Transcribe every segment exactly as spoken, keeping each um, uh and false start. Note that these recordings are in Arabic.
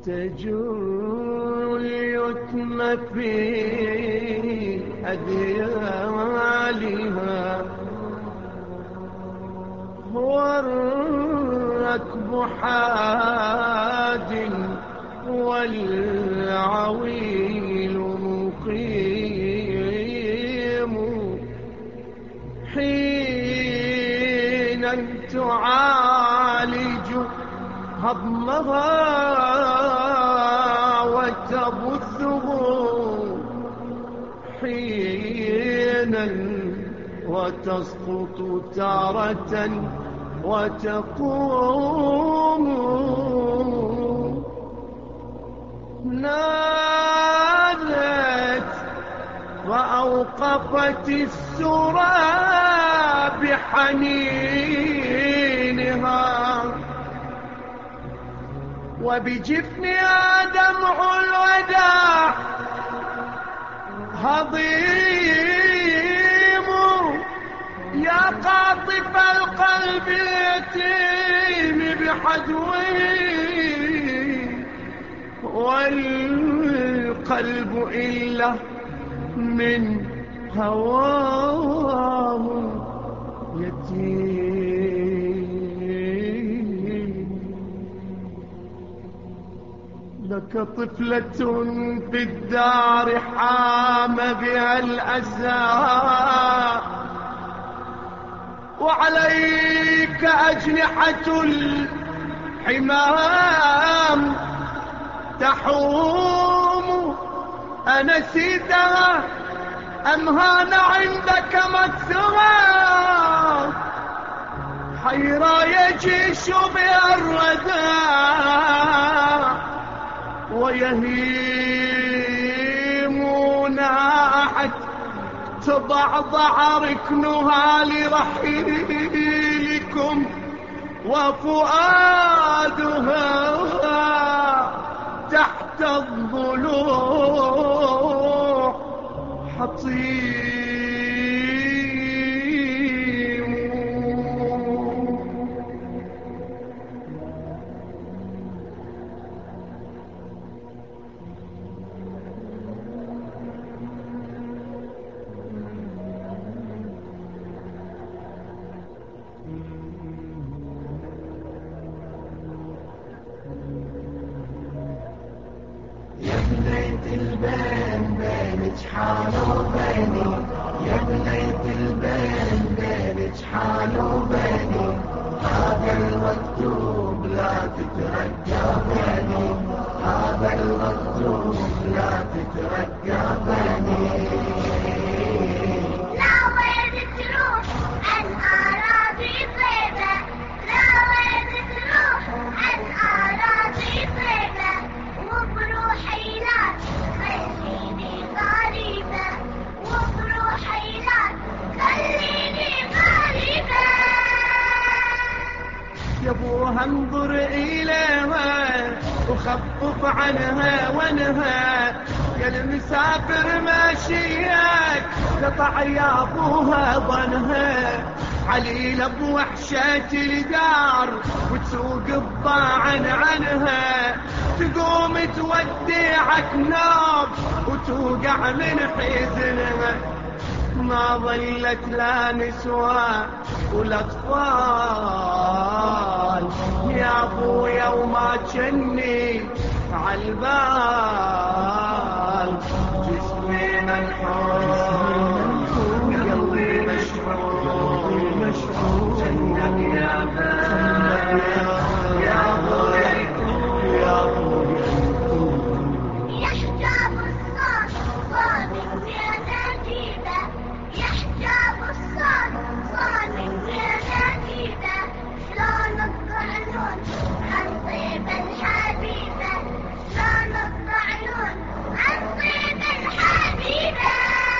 تجول اليتم في أديالها والركب حاد والعويل مقيم حينا تعالج هضمها وتبثه حينا وتسقط تارة وتقوم نادت وأوقفت السرى بحنينها وبجفنها دمع الوداع هضيم يا قاطف القلب اليتيم بحدوه والقلب إلا من هواه يتيم. لك طفلة في الدار حام بها الأسى وعليك أجنحة الحمام تحوم أنسيتها أم هان عندك مكثرا حيرى يجيش بها الردى ويهيم ناحت تضعضع ركنها لرحيلكم وفؤادها تحت الضلوع حطيم. البين بينك حال وبيني يا بنيت البين بينك حال وبيني هذا المكتوب لا تترجى بيني هذا المكتوب لا تترجى بيني. لا وين تروح عن أراضي طيبة لا وين تروح عن أراضي طيبة وبروحي لا خليني غريبة وبروحي لا خليني غريبة. يا ابوها انظر إليها وخفف عنها وانها يا المسافر ماشيك قطع يا ابوها ظنها عليلة بوحشة الدار وتسوق الضاعن عنها تقوم توديعك نوب وتوقع من حزنها ما ظلت لا نسوى ولا اطفال يا ابويا وما جني عالبال جسمي منحوم قلبي مشحون جنك يا بال يا ابويا يا ابويا يحجاب الصوت صامت يا نجيبة يحجاب الصوت صامت يا نجيبة شلون الطعنون عن طيب الحبيبة شلون الطعنون عن طيب الحبيبة.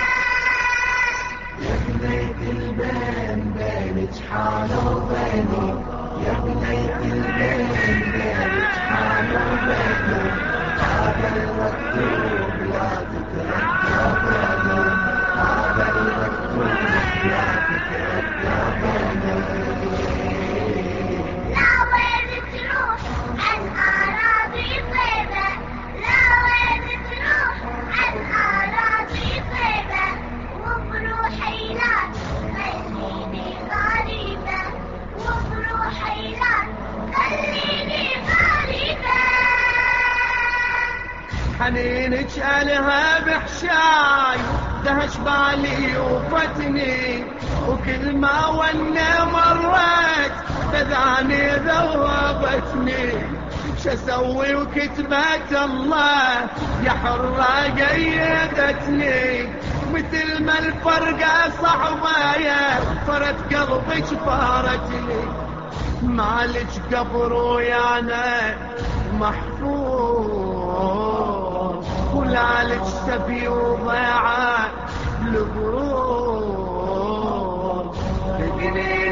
يا بنيت البين بينك حال وبيني يا بنيت البين بينك حال وبيني هذا المكتوب لا تترجى بيني هذا المكتوب لا تترجى بيني. لا وين تروح عن أراضي طيبة حنينك ألها بحشاي دهش بالي وفتني، وكل ما ونه مرت بذاني ذوبتني. شسوي وكتبت الله يا حرة قيدتني، مثل ما الفرقة صعبة فرت قلبك فارتني. مالك قبر ويانا محفوظ، ولالك سبي وضيعة البروض. تقني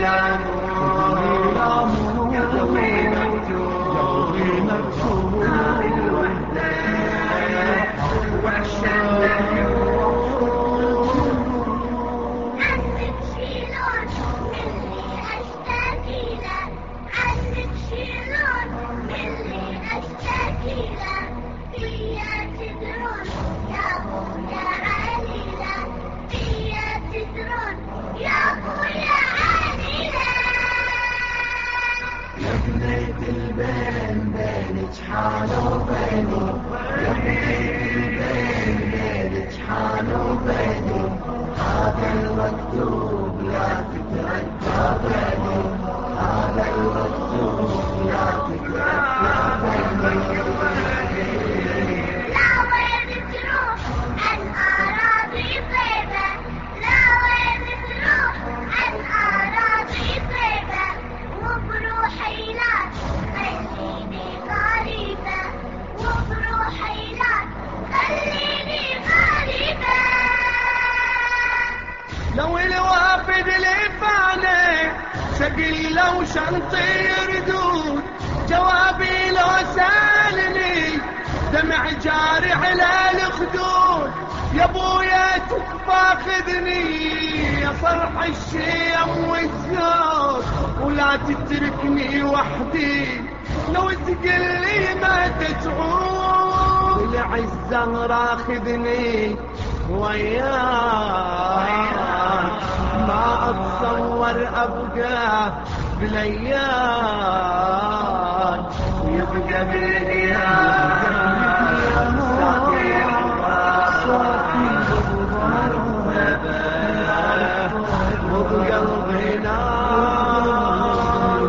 الامور قلبي مكتوب، هذه الوحدة وعشان عنك شيلون اللي أشتكي له، عنك شيلون اللي أشتكي له. فيا تدرون يا أبويا عليلة، فيا تدرون يا أبويا عليلة. يا بنيت البين بينك حال وبيني، يا بنيت البين بينك حال وبيني. هذا المكتوب لا تترجى بيني، هذا المكتوب لا تترجى بيني. لا وين تروح عن أراضي طيبة، لا وين تروح عن أراضي طيبة. وبروحي لا خليني غريبة، وبروحي لا خليني غريبة. لو الوافد لفاني شقي لو شنطي يردود، جوابي لو سالني دمع جاري على الخدود. يا بويا تفاخذني يا صرح الشيم والزود، ولا تتركني وحدي لو تقلي ما تتعود. العزة راخذني وياك ما اتصور ابقى بالايام، يبقى بالايام وبقلبي نار.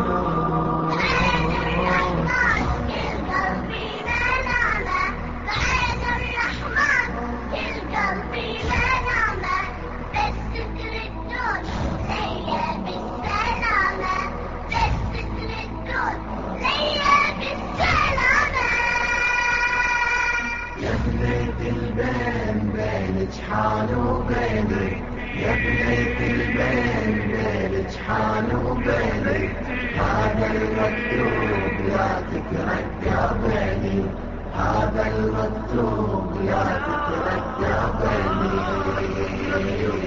حال وبيني، يا بنيت البين بينك حال وبيني. هذا المكتوب لا تترجى بيني، هذا المكتوب لا تترجى بيني.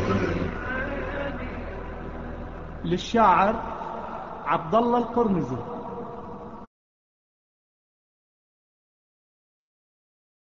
للشاعر عبد الله القرمزي.